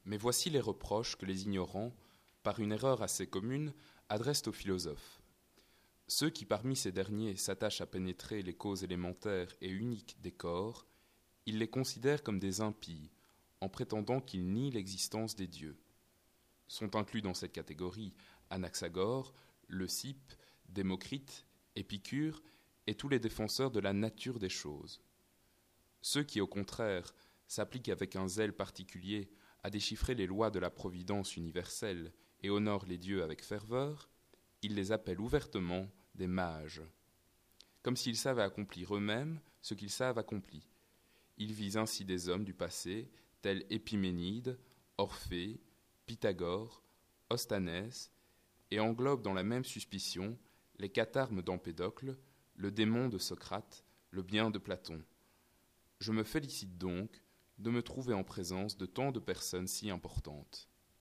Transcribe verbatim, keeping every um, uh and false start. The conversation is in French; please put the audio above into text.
Mais voici les reproches que les ignorants, par une erreur assez commune, adressent aux philosophes. Ceux qui parmi ces derniers s'attachent à pénétrer les causes élémentaires et uniques des corps, ils les considèrent comme des impies, en prétendant qu'ils nient l'existence des dieux. Sont inclus dans cette catégorie Anaxagore, Leucippe, Démocrite, Épicure et tous les défenseurs de la nature des choses. Ceux qui, au contraire, s'appliquent avec un zèle particulier à déchiffrer les lois de la providence universelle et honorent les dieux avec ferveur, ils les appellent ouvertement des mages. Comme s'ils savaient accomplir eux-mêmes ce qu'ils savent accompli. Ils visent ainsi des hommes du passé, tels Épiménide, Orphée, Pythagore, Ostanès, et englobent dans la même suspicion les catharmes d'Empédocle, le démon de Socrate, le bien de Platon. Je me félicite donc de me trouver en présence de tant de personnes si importantes.